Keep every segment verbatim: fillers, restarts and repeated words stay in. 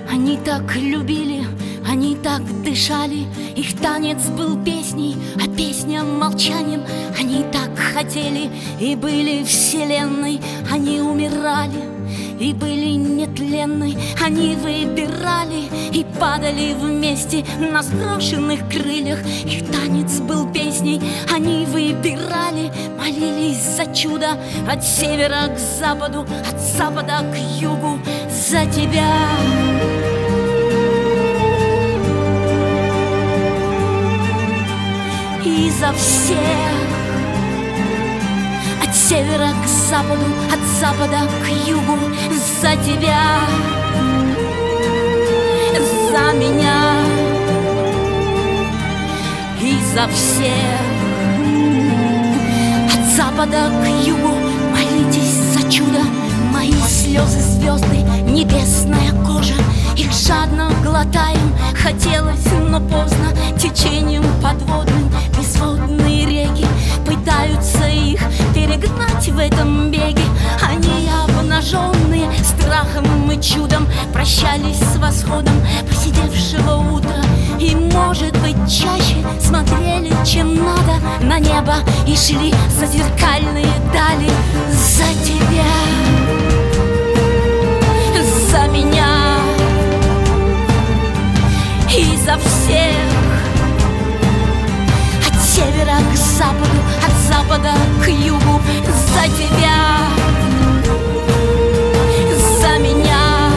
Они так любили, они так дышали. Их танец был песней, а песня молчанием. Они так хотели и были вселенной. Они умирали и были нетленной. Они выбирали и падали вместе на сброшенных крыльях. Их танец был песней, они выбирали, молились за чудо от севера к западу, от запада к югу, за тебя. И за всех, от севера к западу, от запада к югу, за тебя, за меня и за всех. От запада к югу молитесь за чудо. Мои слезы звезды, небесная кожа. Их жадно глотаем, хотелось, но поздно. Течением подводным безводные реки пытаются их перегнать в этом беге. Они обнаженные страхом и чудом прощались с восходом посидевшего утра. И, может быть, чаще смотрели, чем надо, на небо и шли за зеркальные дали. За тебя, за меня и за всех. От севера к западу, от запада к югу, за тебя, за меня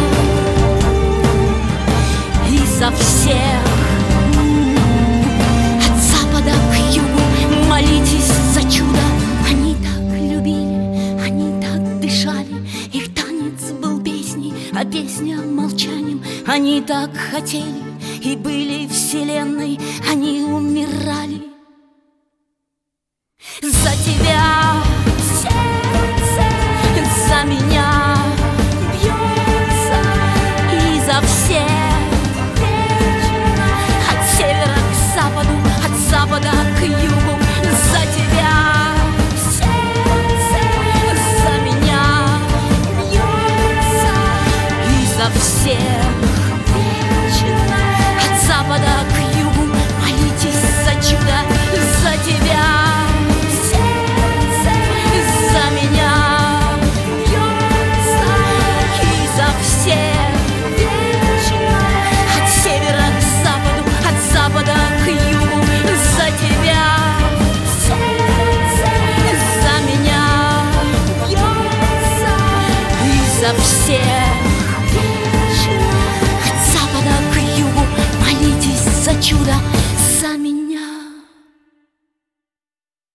и за всех. От запада к югу молитесь за чудо. Они так любили, они так дышали. Их танец был песней, а песня молчанием. Они так хотели и были вселенной. Они умирали. За тебя сердце, за меня бьется и за всех. От севера к западу, от запада к югу, за тебя сердце, за меня бьется и за всех. От запада к югу молитесь за чудо, за тебя. За всех.